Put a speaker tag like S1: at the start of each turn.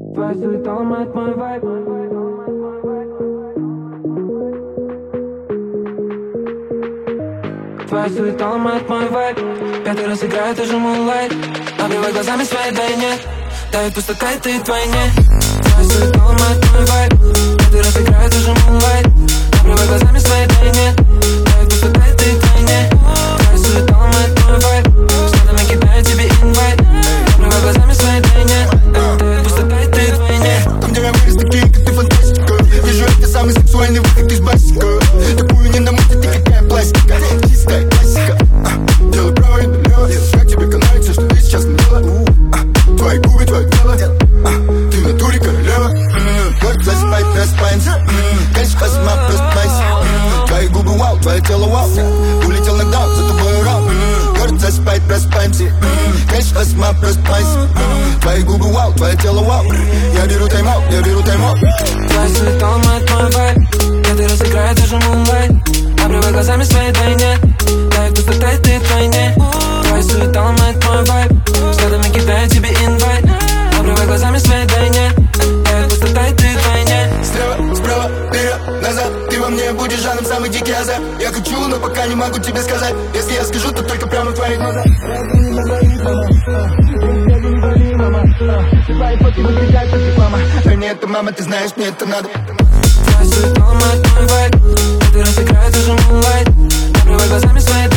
S1: Твоя суета ломает мой вайб. Твоя суета ломает мой вайб. Пятый раз играет уже Moonlight. Обрывай глазами свои, да и нет. Давит пустота и ты вдвойне. Твоя суета ломает мой вайб. Пятый раз играет уже Moonlight. Обрывай глазами свои, да и нет. Давит пустота и ты вдвойне. Твоя суета ломает мой вайб. Взглядами кидаю тебе инвайт. Обрывай глазами свои, да и нет. Давит пустота и ты вдвойне.
S2: Там, где я вырос, такие, как ты, фантастика. Вижу, это самый сексуальный выход из басика. Такую не намутит, ты какая пластика. Чистая классика. Делай право и налево. Как тебе нравится, что ты сейчас надела? Твои губы, твое тело. Ты в натуре королева. Город засыпает, просыпаемся. Конечно, косма, просыпайся. Твои губы вау, твое тело вау. Улетел нокдаун, за тобой урал. Город засыпает, просыпаемся. Конечно, косма, просыпайся. Твои губы вау, твое тело вау. Я беру тайм-аут, я беру тайм-аут.
S1: Твоя суета ломает мой вайб. Пятый раз играет даже Moonlight. Обрывай глазами свои, да и нет. Давит пустота и ты вдвойне. Твоя суета ломает мой вайб. Взглядами кидаю тебе инвайт. Обрывай глазами свои, да и нет. Давит пустота и ты вдвойне.
S2: Слева, справа, вперед, назад. Ты во мне будешь жаном самый дикий азарт. Я хочу, но пока не могу тебе сказать. Если я скажу, то только прямо в твоих глазах. Твои фотки выглядят как реклама. Мне это мама, ты знаешь, мне это надо.
S1: Твоя суета ломает мой вайб. Пятый раз играет уже Moonlight. Обрывай глазами свои,